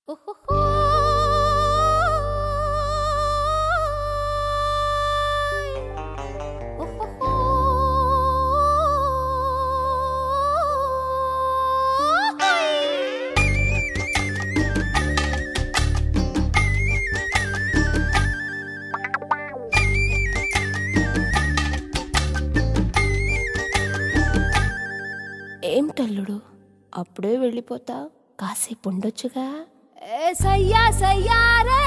ఏమిటల్లుడు అప్పుడే వెళ్ళిపోతా? కాసేపు ఉండొచ్చుగా. సయ్యా సయ్యారే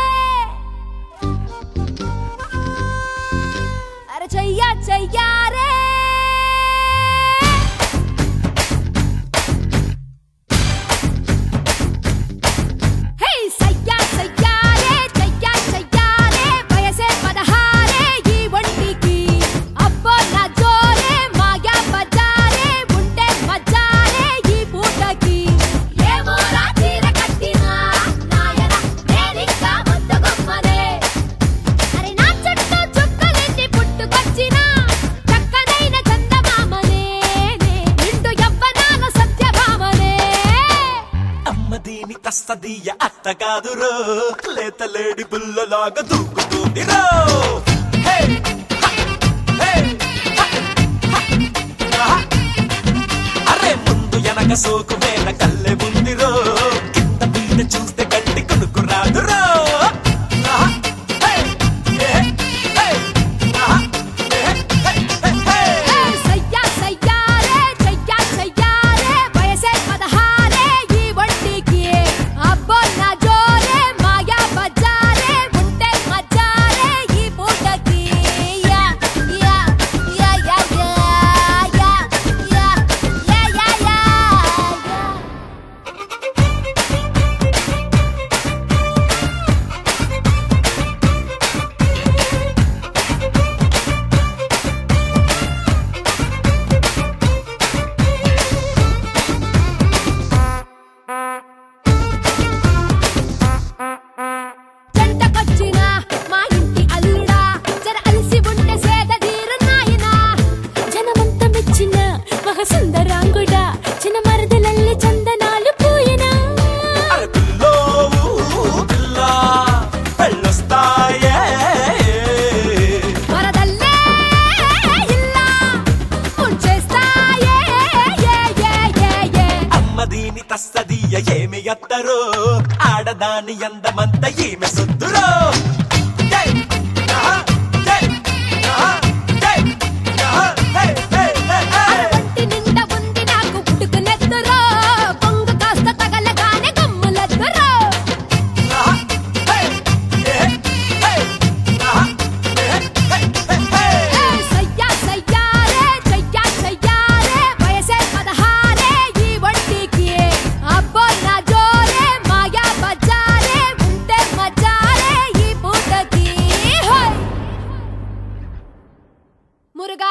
అరే చెయ్యా చెయ్యారే హే సయ్యా సయ్యారే చెయ్యా చెయ్యారే వయసే 16 ఈ ఒంటికి అబ్బో నా జోరే మాయా బజారే ఉంటే మజారే ఈ పూటకి ఏమో రాత్రిర కట్టినా నాయన నేనింకా ముద్దగొమ్మనే అరే నా చుట్టూ చుక్కలెన్ని పుట్టుకొచ్చినా చక్కనైన చందమామనే నిండు యవ్వనాల సత్యభామనే అమ్మ దీని తస్తదీయ అత్త కాదురో లేత లేడి బుల్లలాగా దూకుతుందిరో. హే! హ! హే! హ! హ! ఆహా! అరే ముందు ఎనక సోకు వేల కల్లె ఉందిరో కింద మీద చూస్తే గట్టి కొనుకు రాదురో. ఆహా! హే! హే! హే! ఆహా! హే! హే! హే! హే! సయ్యా సయ్యారే చెయ్యా చెయ్యారే వయసే 16 ఈ ఒంటికి అబ్బో నా జోరే మాయా బజారే ఉంటే మజారే ఈ పూటకి యా యా యా యా యా యా యా యా యా యా జంటకొచ్చిన మా ఇంటి అల్లుడా జర అలసి ఉంటే సేద తీరు నాయనా జనమంతా మెచ్చిన మహసుందరాంగుడా చిన్న మరదలల్లి చందనాలు పూయనా అరే పిల్లో పిల్ల పెళ్ళొస్తాయే. వరదల్లే ఇల్లా ముంచేస్తాయే ఏ ఏ ఏ ఏ అమ్మ దీని తస్తదీయ ఏమి ఎత్తరో ఆడదాని అందమంత ఈమె సుద్దురో. జై! ఆహా! జై! ఆహా! జై! ఆహా! హే! హే! హే! హే! ఒంటి నిండా ఉంది నాకు పుట్టుకునెత్తురో పొంగు కాస్త తగలగానే గమ్ములెత్తురో ఆహా! హే! హే! హే! ఆహా! హే! హే! హే! హే! సయ్యా సయ్యారే చెయ్యా చెయ్యారే వయసే 16 ఈ ఒంటికి అబ్బో నా జోరే మాయా బజారే ఉంటే మజారే ఈ పూటకి హోయ్ మురుగా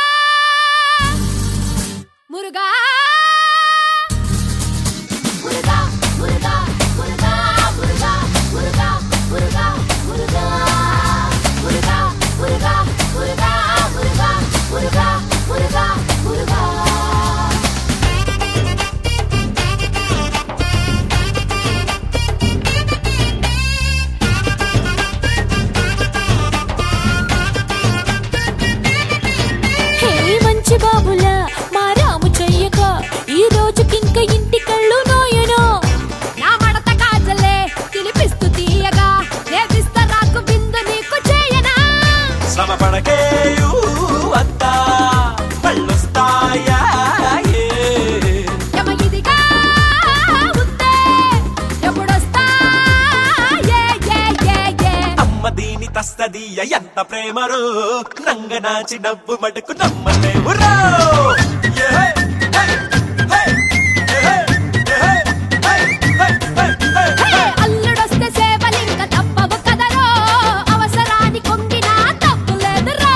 మురుగా మురుగా మురుగా మురుగా మురుగా మురుగా మురుగా మురుగా మురుగా మురుగా మురుగా మురుగా మురుగా మురుగా మురుగా హే మంచి బాబులా మా రాము చెయ్యక ఈ రోజుకింక ఇంటి కళ్ళు నోయను నా మడత కాజలే తినిపిస్తూ తీయగా ఏ విస్తరాకు బిందు నీకు చేయనా శ్రమ పడకేయు అత్తా పళ్ళొస్తాయా ఏ. యమ ఇదిగా ఉందే ఎప్పుడొస్తా ఏ ఏ ఏ ఏ అమ్మ దీని తస్తదీయ ఎంత ప్రేమరో నంగనాచి నవ్వు మటుకు నమ్మలేవురో. ఏ హే! హే! హే! ఏ హే! ఏ హే! హే! హే! హే! హే! హే అల్లుడొస్తే సేవలింక తప్పవు కదరో అవసరాని కొంగినా తప్పులేదురో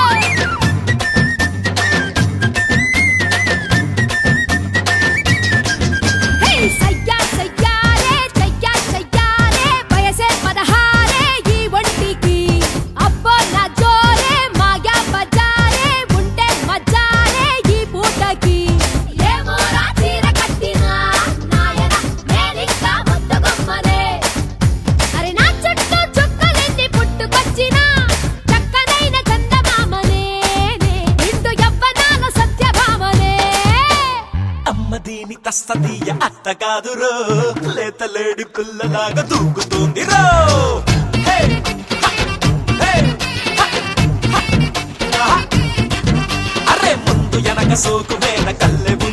హే సయ్యా సయ్యారే చెయ్యా చెయ్యారే వయసే 16 ఈ ఒంటికి అబ్బో నా జోరే మాయా బజారే ఉంటే మజారే ఈ పూటకి అంత కాదురో లేత లేడి పిల్లలాగా దూకుతుంది రో అరే ముందు వెనక సోకు మీద కల్లె